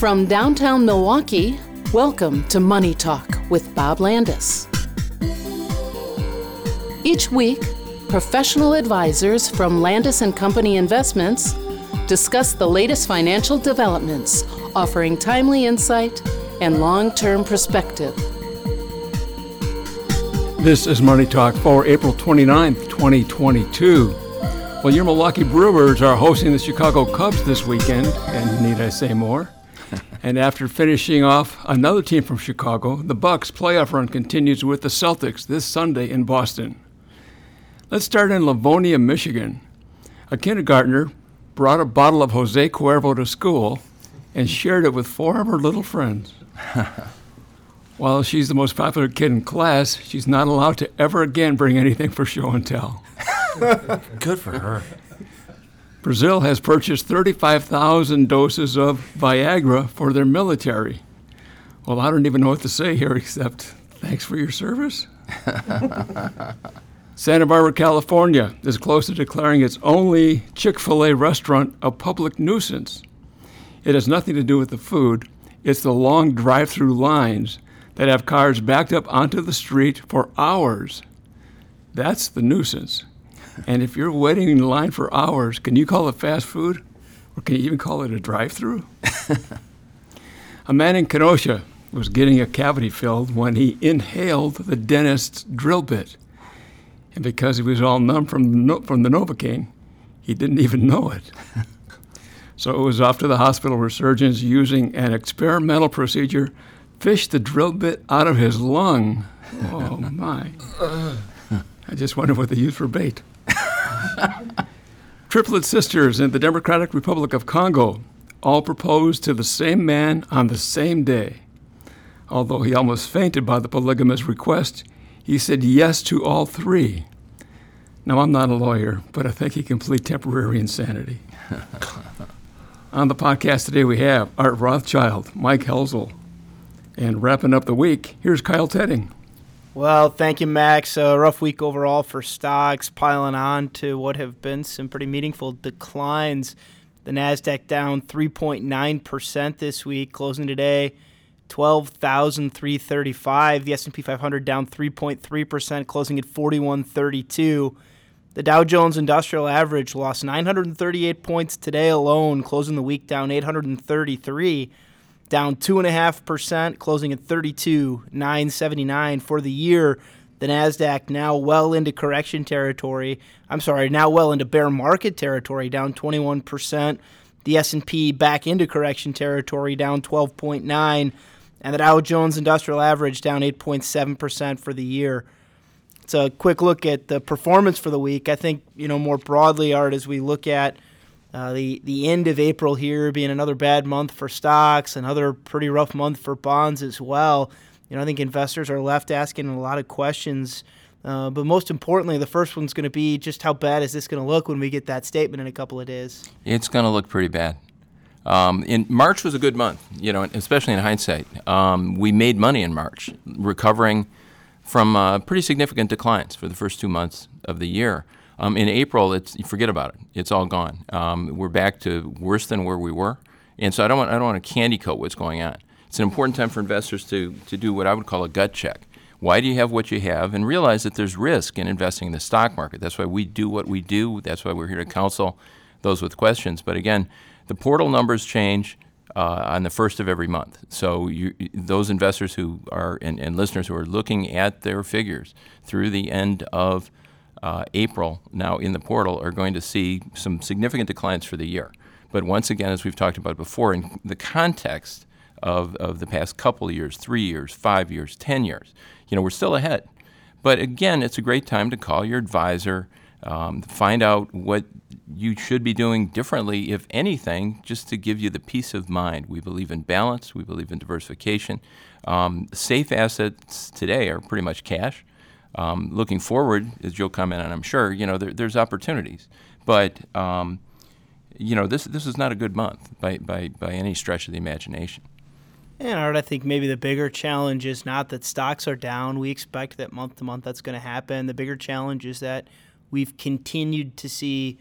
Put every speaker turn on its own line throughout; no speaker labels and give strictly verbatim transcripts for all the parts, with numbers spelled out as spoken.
From downtown Milwaukee, welcome to Money Talk with Bob Landis. Each week, professional advisors from Landis and Company Investments discuss the latest financial developments, offering timely insight and long-term perspective.
This is Money Talk for April twenty-ninth, twenty twenty-two. Well, your Milwaukee Brewers are hosting the Chicago Cubs this weekend, and need I say more? And after finishing off another team from Chicago, the Bucks playoff run continues with the Celtics this Sunday in Boston. Let's start in Livonia, Michigan. A kindergartner brought a bottle of Jose Cuervo to school and shared it with four of her little friends. While she's the most popular kid in class, she's not allowed to ever again bring anything for show and tell.
Good for her.
Brazil has purchased thirty-five thousand doses of Viagra for their military. Well, I don't even know what to say here except thanks for your service. Santa Barbara, California is close to declaring its only Chick-fil-A restaurant a public nuisance. It has nothing to do with the food. It's the long drive-through lines that have cars backed up onto the street for hours. That's the nuisance. And if you're waiting in line for hours, can you call it fast food? Or can you even call it a drive-through? A man in Kenosha was getting a cavity filled when he inhaled the dentist's drill bit. And because he was all numb from the, from the Novocaine, he didn't even know it. So it was off to the hospital where surgeons, using an experimental procedure, fished the drill bit out of his lung. Oh, my. I just wonder what they used for bait. Triplet sisters in the Democratic Republic of Congo all proposed to the same man on the same day. Although he almost fainted by the polygamous request, he said yes to all three. Now, I'm not a lawyer, but I think he can plead temporary insanity. On the podcast today, we have Art Rothschild, Mike Helzel, and wrapping up the week, here's Kyle Tedding.
Well, thank you, Max. A rough week overall for stocks, piling on to what have been some pretty meaningful declines. The NASDAQ down three point nine percent this week, closing today twelve thousand three hundred thirty-five. The S and P five hundred down three point three percent, closing at forty-one thirty-two. The Dow Jones Industrial Average lost nine hundred thirty-eight points today alone, closing the week down eight hundred thirty-three. Down two point five percent, closing at thirty-two thousand nine hundred seventy-nine. For the year, the NASDAQ now well into correction territory. I'm sorry, now well into bear market territory, down twenty-one percent. The S and P back into correction territory, down twelve point nine. And the Dow Jones Industrial Average down eight point seven percent for the year. It's a quick look at the performance for the week. I think, you know, more broadly, Art, as we look at Uh, the, the end of April here being another bad month for stocks, another pretty rough month for bonds as well. You know, I think investors are left asking a lot of questions. Uh, but most importantly, the first one's going to be just how bad is this going to look when we get that statement in a couple of days?
It's going to look pretty bad. Um, in March was a good month, you know, especially in hindsight. Um, we made money in March, recovering from uh, pretty significant declines for the first two months of the year. Um, in April, it's you forget about it. It's all gone. Um, we're back to worse than where we were, and so I don't want I don't want to candy coat what's going on. It's an important time for investors to to do what I would call a gut check. Why do you have what you have, and realize that there's risk in investing in the stock market. That's why we do what we do. That's why we're here to counsel those with questions. But again, the portal numbers change uh, on the first of every month. So you, those investors who are and, and listeners who are looking at their figures through the end of Uh, April now in the portal are going to see some significant declines for the year. But once again, as we've talked about before, in the context of, of the past couple of years, three years, five years, ten years, you know, we're still ahead. But again, it's a great time to call your advisor, um, find out what you should be doing differently, if anything, just to give you the peace of mind. We believe in balance. We believe in diversification. Um, safe assets today are pretty much cash. Um, looking forward, as you'll comment on, I'm sure, you know, there, there's opportunities. But, um, you know, this this is not a good month by, by, by any stretch of the imagination.
And Art, I think maybe the bigger challenge is not that stocks are down. We expect that month to month that's going to happen. The bigger challenge is that we've continued to see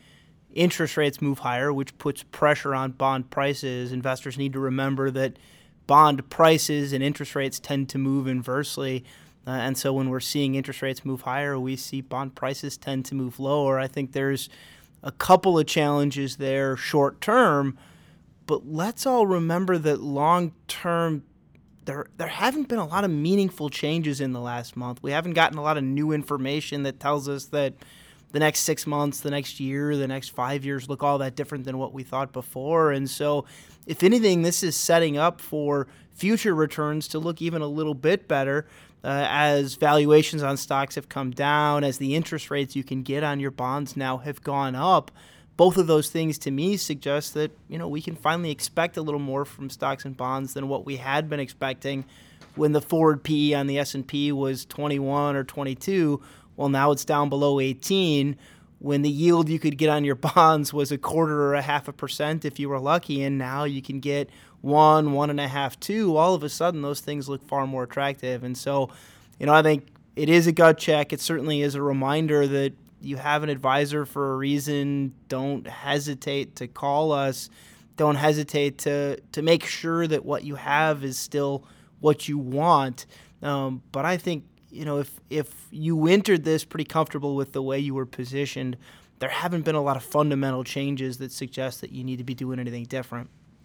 interest rates move higher, which puts pressure on bond prices. Investors need to remember that bond prices and interest rates tend to move inversely. Uh, and so when we're seeing interest rates move higher, we see bond prices tend to move lower. I think there's a couple of challenges there short term, but let's all remember that long term, there there haven't been a lot of meaningful changes in the last month. We haven't gotten a lot of new information that tells us that the next six months, the next year, the next five years look all that different than what we thought before. And so, if anything, this is setting up for future returns to look even a little bit better uh, as valuations on stocks have come down, as the interest rates you can get on your bonds now have gone up. Both of those things to me suggest that, you know, we can finally expect a little more from stocks and bonds than what we had been expecting when the forward P E on the S and P was twenty-one or twenty-two. Well, now it's down below eighteen, when the yield you could get on your bonds was a quarter or a half a percent if you were lucky, and now you can get one, one and a half, two. All of a sudden, those things look far more attractive. And so, you know, I think it is a gut check. It certainly is a reminder that you have an advisor for a reason. Don't hesitate to call us. Don't hesitate to to make sure that what you have is still what you want. Um, but I think, you know, if if you entered this pretty comfortable with the way you were positioned, there haven't been a lot of fundamental changes that suggest that you need to be doing anything different.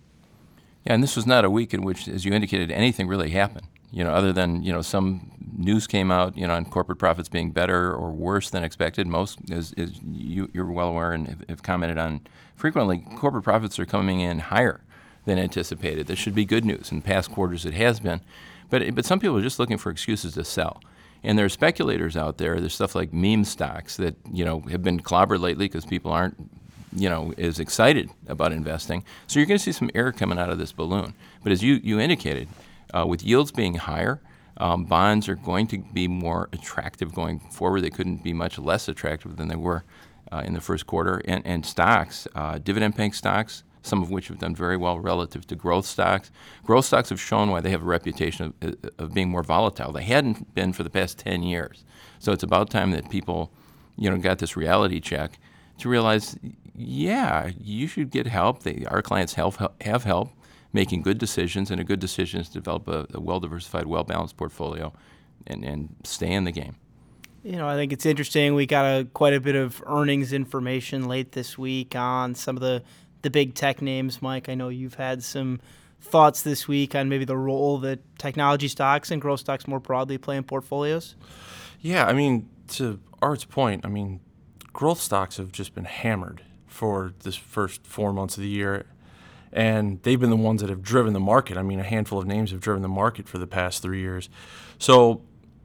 Yeah, and this was not a week in which, as you indicated, anything really happened. You know, other than, you know, some news came out, you know, on corporate profits being better or worse than expected. Most, as, as you, you're well aware and have, have commented on frequently, corporate profits are coming in higher than anticipated. This should be good news. In past quarters it has been. But, but some people are just looking for excuses to sell. And there are speculators out there. There's stuff like meme stocks that, you know, have been clobbered lately because people aren't, you know, as excited about investing. So you're going to see some air coming out of this balloon. But as you, you indicated, uh, with yields being higher, um, bonds are going to be more attractive going forward. They couldn't be much less attractive than they were uh, in the first quarter. And, and stocks, uh, dividend-paying stocks, some of which have done very well relative to growth stocks. Growth stocks have shown why they have a reputation of, of being more volatile. They hadn't been for the past ten years. So it's about time that people, you know, got this reality check to realize, yeah, you should get help. They, our clients have, have help making good decisions, and a good decision is to develop a, a well-diversified, well-balanced portfolio and, and stay in the game.
You know, I think it's interesting. We got a, quite a bit of earnings information late this week on some of the the big tech names. Mike, I know you've had some thoughts this week on maybe the role that technology stocks and growth stocks more broadly play in portfolios.
Yeah, I mean, to Art's point, I mean, growth stocks have just been hammered for this first four months of the year, and they've been the ones that have driven the market. I mean, a handful of names have driven the market for the past three years. So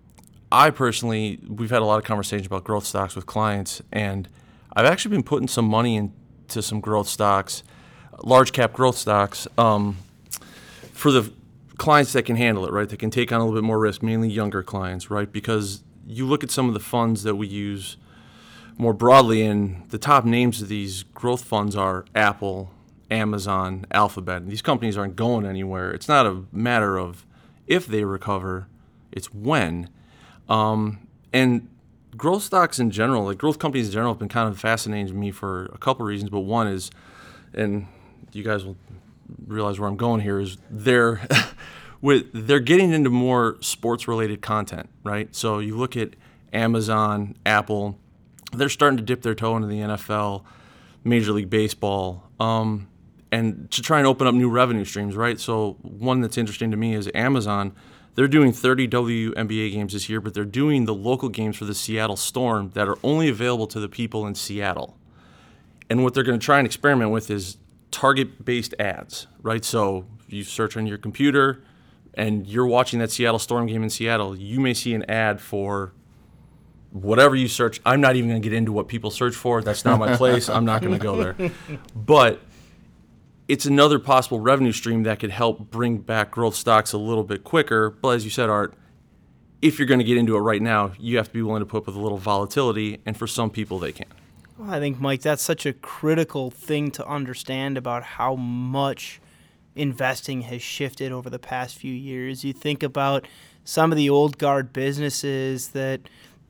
I personally, we've had a lot of conversations about growth stocks with clients, and I've actually been putting some money in to some growth stocks, large cap growth stocks, um, for the clients that can handle it, right? That can take on a little bit more risk, mainly younger clients, right? Because you look at some of the funds that we use more broadly, and the top names of these growth funds are Apple, Amazon, Alphabet. These companies aren't going anywhere. It's not a matter of if they recover, it's when. Um, and growth stocks in general, like growth companies in general, have been kind of fascinating to me for a couple of reasons. But one is, and you guys will realize where I'm going here, is they're with they're getting into more sports-related content, right? So you look at Amazon, Apple, they're starting to dip their toe into the N F L, Major League Baseball, um, and to try and open up new revenue streams, right? So one that's interesting to me is Amazon. They're doing thirty W N B A games this year, but they're doing the local games for the Seattle Storm that are only available to the people in Seattle. And what they're going to try and experiment with is target-based ads, right? So if you search on your computer and you're watching that Seattle Storm game in Seattle, you may see an ad for whatever you search. I'm not even going to get into what people search for. That's not my place. I'm not going to go there. But it's another possible revenue stream that could help bring back growth stocks a little bit quicker. But as you said, Art, if you're going to get into it right now, you have to be willing to put up with a little volatility, and for some people, they can.
Well, I think, Mike, that's such a critical thing to understand about how much investing has shifted over the past few years. You think about some of the old guard businesses that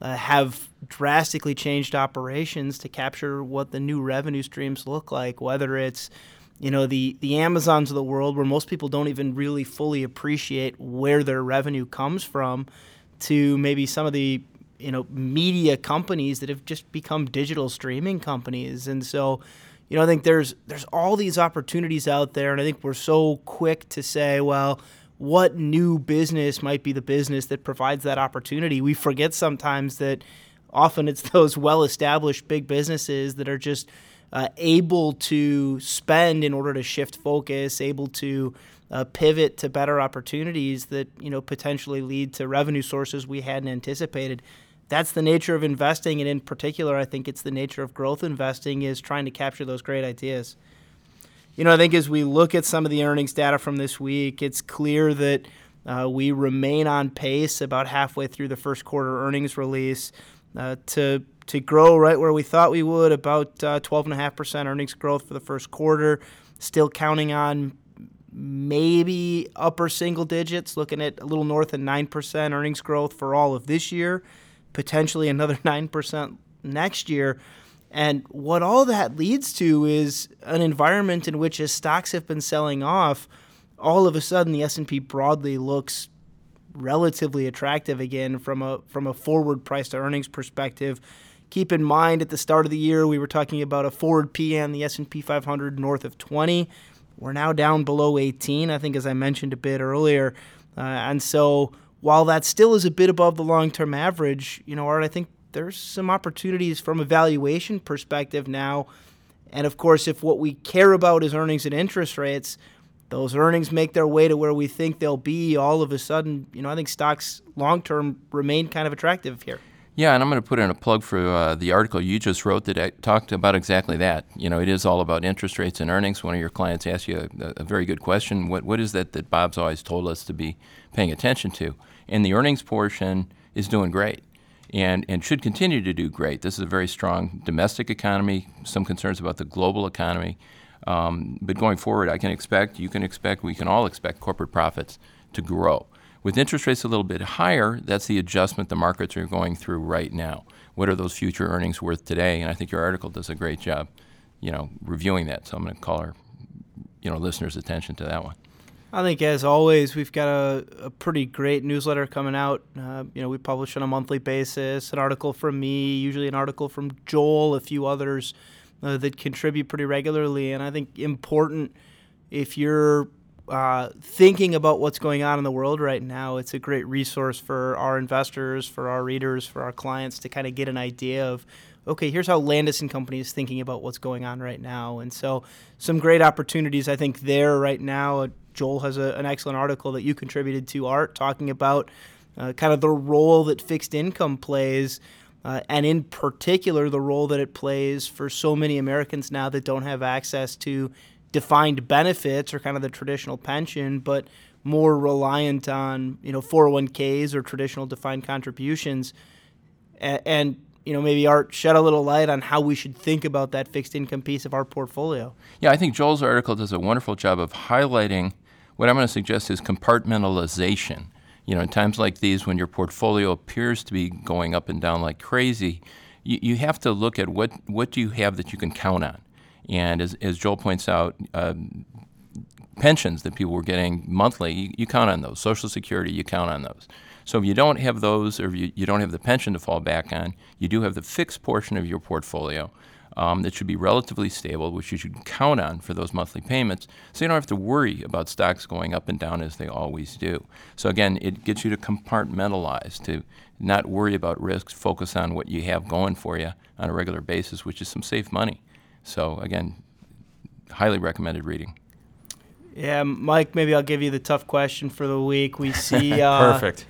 uh, have drastically changed operations to capture what the new revenue streams look like, whether it's you know, the, the Amazons of the world where most people don't even really fully appreciate where their revenue comes from, to maybe some of the, you know, media companies that have just become digital streaming companies. And so, you know, I think there's there's all these opportunities out there, and I think we're so quick to say, well, what new business might be the business that provides that opportunity? We forget sometimes that often it's those well-established big businesses that are just Uh, able to spend in order to shift focus, able to uh, pivot to better opportunities that, you know, potentially lead to revenue sources we hadn't anticipated. That's the nature of investing, and in particular, I think it's the nature of growth investing, is trying to capture those great ideas. You know, I think as we look at some of the earnings data from this week, it's clear that uh, we remain on pace about halfway through the first quarter earnings release uh, to to grow right where we thought we would, about uh, twelve point five percent earnings growth for the first quarter, still counting on maybe upper single digits, looking at a little north of nine percent earnings growth for all of this year, potentially another nine percent next year. And what all that leads to is an environment in which, as stocks have been selling off, all of a sudden the S and P broadly looks relatively attractive again from a from a forward price to earnings perspective. Keep in mind, at the start of the year, we were talking about a forward P E on the S and P five hundred north of twenty. We're now down below eighteen, I think, as I mentioned a bit earlier. Uh, and so while that still is a bit above the long-term average, you know, Art, I think there's some opportunities from a valuation perspective now. And, of course, if what we care about is earnings and interest rates, those earnings make their way to where we think they'll be, all of a sudden, you know, I think stocks long-term remain kind of attractive here.
Yeah, and I'm going to put in a plug for uh, the article you just wrote that I talked about exactly that. You know, it is all about interest rates and earnings. One of your clients asked you a, a very good question. What What is that that Bob's always told us to be paying attention to? And the earnings portion is doing great and, and should continue to do great. This is a very strong domestic economy, some concerns about the global economy. Um, but going forward, I can expect, you can expect, we can all expect corporate profits to grow. With interest rates a little bit higher, that's the adjustment the markets are going through right now. What are those future earnings worth today? And I think your article does a great job, you know, reviewing that. So I'm going to call our, you know, listeners' attention to that one.
I think, as always, we've got a, a pretty great newsletter coming out. Uh, you know, we publish on a monthly basis, an article from me, usually an article from Joel, a few others uh, that contribute pretty regularly. And I think important, if you're uh, thinking about what's going on in the world right now, it's a great resource for our investors, for our readers, for our clients to kind of get an idea of, okay, here's how Landis and Company is thinking about what's going on right now. And so some great opportunities, I think, there right now. Joel has a, an excellent article that you contributed to, Art, talking about uh, kind of the role that fixed income plays, uh, and in particular the role that it plays for so many Americans now that don't have access to defined benefits or kind of the traditional pension, but more reliant on, you know, four oh one k's or traditional defined contributions. And, and you know, maybe Art, shed a little light on how we should think about that fixed income piece of our portfolio.
Yeah, I think Joel's article does a wonderful job of highlighting what I'm going to suggest is compartmentalization. You know, in times like these when your portfolio appears to be going up and down like crazy, you, you have to look at what, what do you have that you can count on. And as, as Joel points out, um, pensions that people were getting monthly, you, you count on those. Social Security, you count on those. So if you don't have those, or you, you don't have the pension to fall back on, you do have the fixed portion of your portfolio um, that should be relatively stable, which you should count on for those monthly payments, so you don't have to worry about stocks going up and down as they always do. So again, it gets you to compartmentalize, to not worry about risks, focus on what you have going for you on a regular basis, which is some safe money. So again, highly recommended reading.
Yeah, Mike, maybe I'll give you the tough question for the week. We see uh,
Perfect.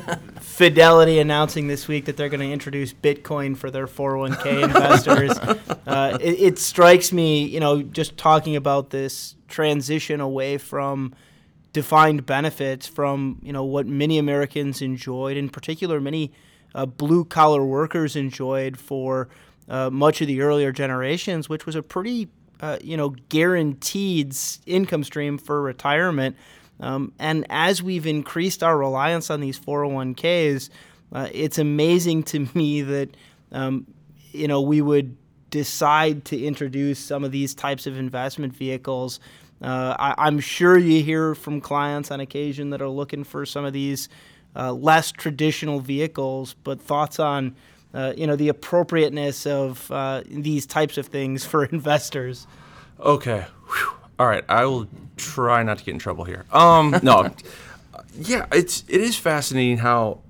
Fidelity announcing this week that they're going to introduce Bitcoin for their four oh one k investors. Uh, it, it strikes me, you know, just talking about this transition away from defined benefits, from, you know, what many Americans enjoyed, in particular many uh, blue-collar workers enjoyed for uh, much of the earlier generations, which was a pretty Uh, you know, guaranteed income stream for retirement. Um, and as we've increased our reliance on these four oh one k's, Uh, it's amazing to me that, um, you know, we would decide to introduce some of these types of investment vehicles. Uh, I, I'm sure you hear from clients on occasion that are looking for some of these uh, less traditional vehicles, but thoughts on, uh, you know, the appropriateness of uh, these types of things for investors.
Okay. Whew. All right. I will try not to get in trouble here. Um, no. Yeah, it's it is fascinating how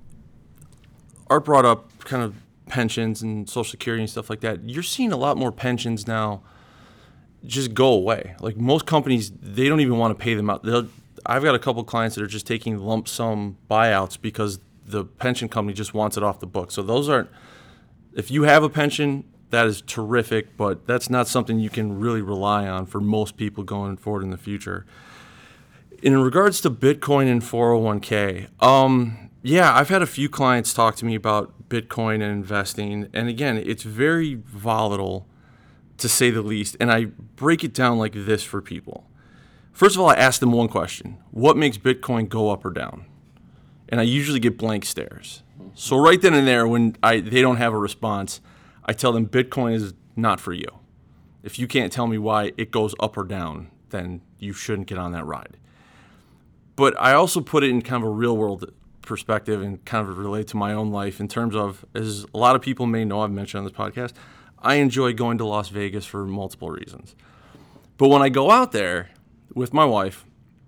Art brought up kind of pensions and Social Security and stuff like that. You're seeing a lot more pensions now just go away. Like most companies, they don't even want to pay them out. They'll, I've got a couple clients that are just taking lump sum buyouts because the pension company just wants it off the book. So those aren't, if you have a pension, that is terrific, but that's not something you can really rely on for most people going forward in the future. In regards to Bitcoin and four oh one k, um, yeah, I've had a few clients talk to me about Bitcoin and investing. And again, it's very volatile, to say the least. And I break it down like this for people. First of all, I ask them one question. What makes Bitcoin go up or down? And I usually get blank stares. So right then and there, when I they don't have a response, I tell them Bitcoin is not for you. If you can't tell me why it goes up or down, then you shouldn't get on that ride. But I also put it in kind of a real world perspective and kind of relate to my own life in terms of, as a lot of people may know, I've mentioned on this podcast, I enjoy going to Las Vegas for multiple reasons. But when I go out there with my wife,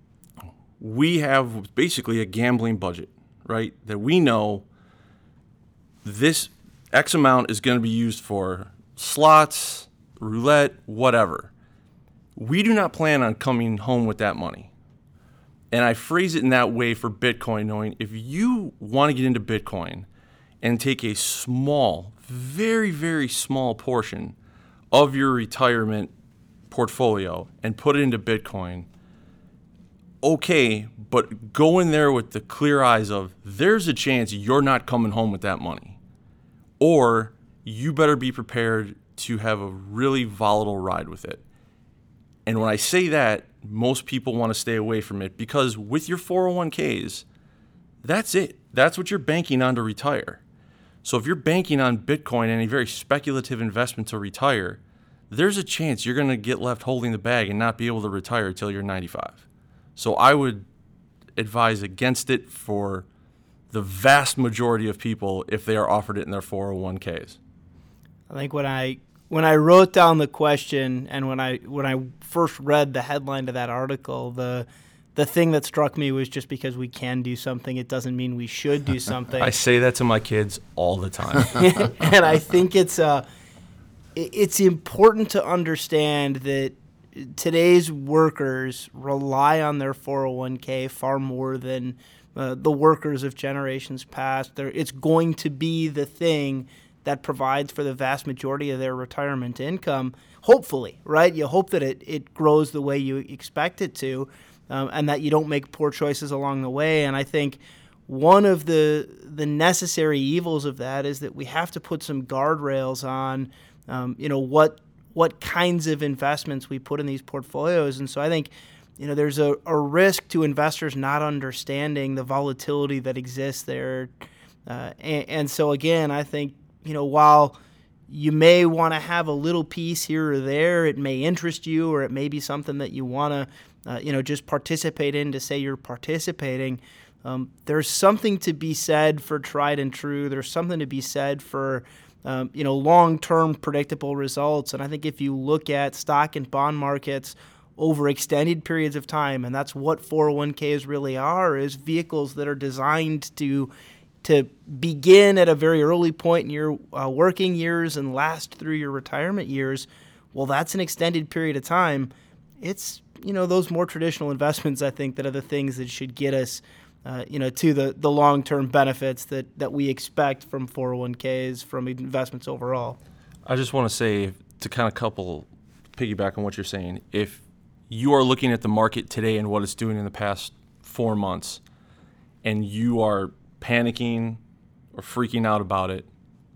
we have basically a gambling budget, right? That we know this X amount is going to be used for slots, roulette, whatever. We do not plan on coming home with that money. And I phrase it in that way for Bitcoin, knowing if you want to get into Bitcoin and take a small, very, very small portion of your retirement portfolio and put it into Bitcoin, okay, but go in there with the clear eyes of there's a chance you're not coming home with that money. Or you better be prepared to have a really volatile ride with it. And when I say that, most people want to stay away from it because with your four oh one k's, that's it. That's what you're banking on to retire. So if you're banking on Bitcoin and a very speculative investment to retire, there's a chance you're going to get left holding the bag and not be able to retire until you're ninety-five. So I would advise against it for the vast majority of people if they are offered it in their four oh one k's.
I think when I when I wrote down the question and when I when I first read the headline to that article, the the thing that struck me was just because we can do something, it doesn't mean we should do something.
I say that to my kids all the time.
And I think it's uh, it's important to understand that today's workers rely on their four oh one k far more than uh, the workers of generations past. They're, it's going to be the thing that provides for the vast majority of their retirement income, hopefully, right? You hope that it, it grows the way you expect it to, um, and that you don't make poor choices along the way. And I think one of the the necessary evils of that is that we have to put some guardrails on, um, you know, what what kinds of investments we put in these portfolios. And so I think, you know, there's a, a risk to investors not understanding the volatility that exists there. Uh, and, and so, again, I think, you know, while you may want to have a little piece here or there, it may interest you, or it may be something that you want to, uh, you know, just participate in to say you're participating. Um, there's something to be said for tried and true. There's something to be said for, um, you know, long-term predictable results. And I think if you look at stock and bond markets over extended periods of time, and that's what four oh one k's really are, is vehicles that are designed to to begin at a very early point in your uh, working years and last through your retirement years. Well, that's an extended period of time. It's, you know, those more traditional investments, I think, that are the things that should get us, uh, you know, to the, the long-term benefits that, that we expect from four oh one k's, from investments overall.
I just want to say, to kind of couple, piggyback on what you're saying, if you are looking at the market today and what it's doing in the past four months, and you are panicking or freaking out about it,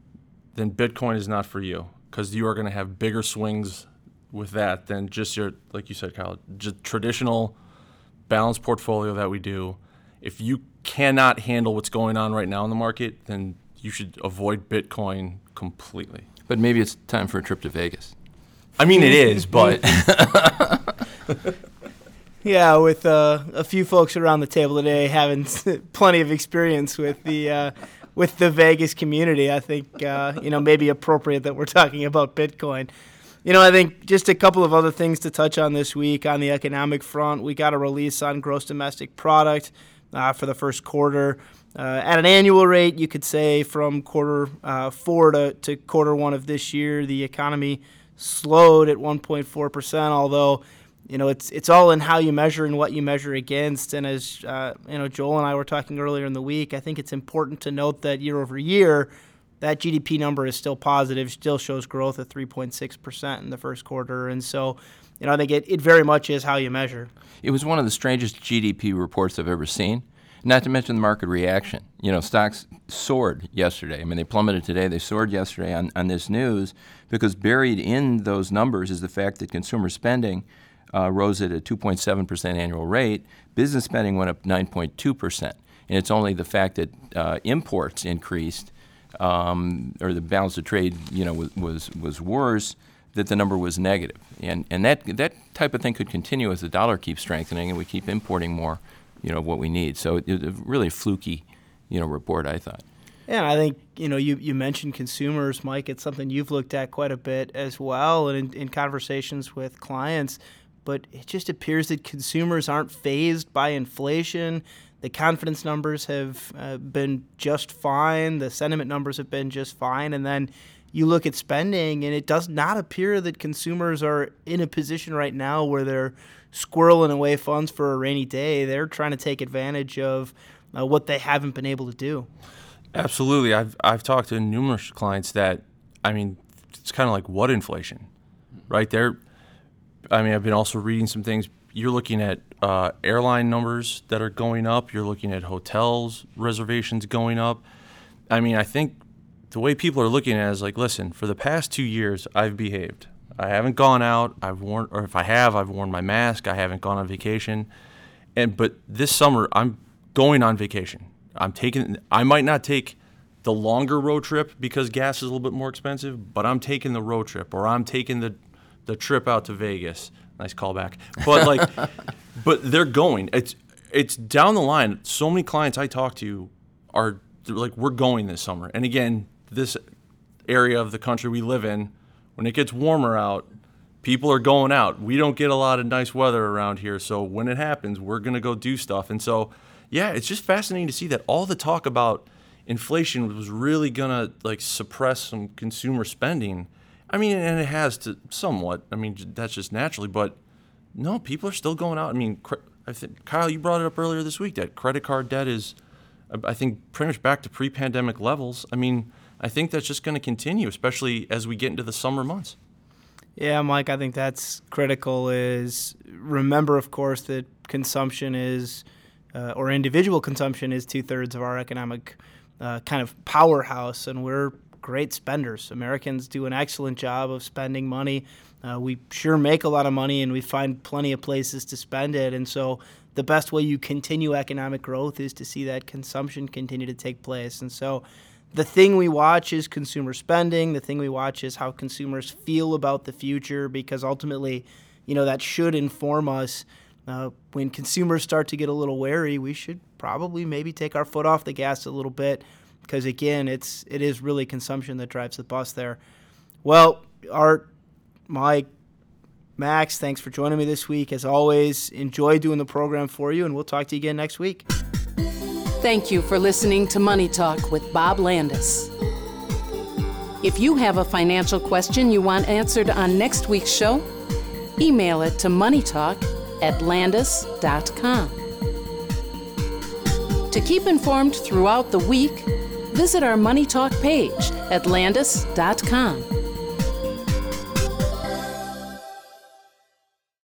then Bitcoin is not for you, because you are going to have bigger swings with that than just your, like you said, Kyle, just traditional balanced portfolio that we do. If you cannot handle what's going on right now in the market, then you should avoid Bitcoin completely.
But maybe it's time for a trip to Vegas.
I mean, it is, but
yeah, with uh, a few folks around the table today having plenty of experience with the uh, with the Vegas community, I think uh, you know maybe appropriate that we're talking about Bitcoin. You know, I think just a couple of other things to touch on this week on the economic front. We got a release on gross domestic product uh, for the first quarter. Uh, at an annual rate, you could say from quarter uh, four to, to quarter one of this year, the economy slowed at one point four percent, although, you know, it's it's all in how you measure and what you measure against. And as, uh, you know, Joel and I were talking earlier in the week, I think it's important to note that year over year, that G D P number is still positive, still shows growth at three point six percent in the first quarter. And so, you know, I think it, it very much is how you measure.
It was one of the strangest G D P reports I've ever seen, not to mention the market reaction. You know, stocks soared yesterday. I mean, they plummeted today. They soared yesterday on, on this news because buried in those numbers is the fact that consumer spending uh, rose at a two point seven percent annual rate. Business spending went up nine point two percent. And it's only the fact that uh, imports increased Um, or the balance of trade, you know, was, was was worse, that the number was negative, and and that that type of thing could continue as the dollar keeps strengthening and we keep importing more, you know, what we need. So it, it was a really fluky, you know, report, I thought.
Yeah, and I think, you know, you, you mentioned consumers, Mike. It's something you've looked at quite a bit as well, and in, in conversations with clients. But it just appears that consumers aren't fazed by inflation. The confidence numbers have uh, been just fine. The sentiment numbers have been just fine. And then you look at spending, and it does not appear that consumers are in a position right now where they're squirreling away funds for a rainy day. They're trying to take advantage of uh, what they haven't been able to do.
Absolutely. I've I've talked to numerous clients that, I mean, it's kind of like what inflation, right? They're, I mean, I've been also reading some things. You're looking at uh, airline numbers that are going up. You're looking at hotels reservations going up. I mean, I think the way people are looking at it is like, listen, for the past two years, I've behaved. I haven't gone out. I've worn, or if I have, I've worn my mask. I haven't gone on vacation. And but this summer, I'm going on vacation. I'm taking. I might not take the longer road trip because gas is a little bit more expensive, but I'm taking the road trip, or I'm taking the the trip out to Vegas. Nice callback. But like, but they're going. It's it's down the line. So many clients I talk to are like, we're going this summer. And again, this area of the country we live in, when it gets warmer out, people are going out. We don't get a lot of nice weather around here. So when it happens, we're going to go do stuff. And so, yeah, it's just fascinating to see that all the talk about inflation was really going to like suppress some consumer spending. I mean, and it has to somewhat. I mean, that's just naturally. But no, people are still going out. I mean, I think, Kyle, you brought it up earlier this week that credit card debt is, I think, pretty much back to pre-pandemic levels. I mean, I think that's just going to continue, especially as we get into the summer months.
Yeah, Mike, I think that's critical. Is remember, of course, that consumption is, uh, or individual consumption is two-thirds of our economic uh, kind of powerhouse, and we're great spenders. Americans do an excellent job of spending money. Uh, we sure make a lot of money, and we find plenty of places to spend it. And so the best way you continue economic growth is to see that consumption continue to take place. And so the thing we watch is consumer spending. The thing we watch is how consumers feel about the future, because ultimately, you know, that should inform us. Uh, when consumers start to get a little wary, we should probably maybe take our foot off the gas a little bit, because again, it's it is really consumption that drives the bus there. Well, Art, Mike, Max, thanks for joining me this week. As always, enjoy doing the program for you, and we'll talk to you again next week.
Thank you for listening to Money Talk with Bob Landis. If you have a financial question you want answered on next week's show, email it to moneytalk at landis dot com. To keep informed throughout the week, visit our Money Talk page at landis dot com.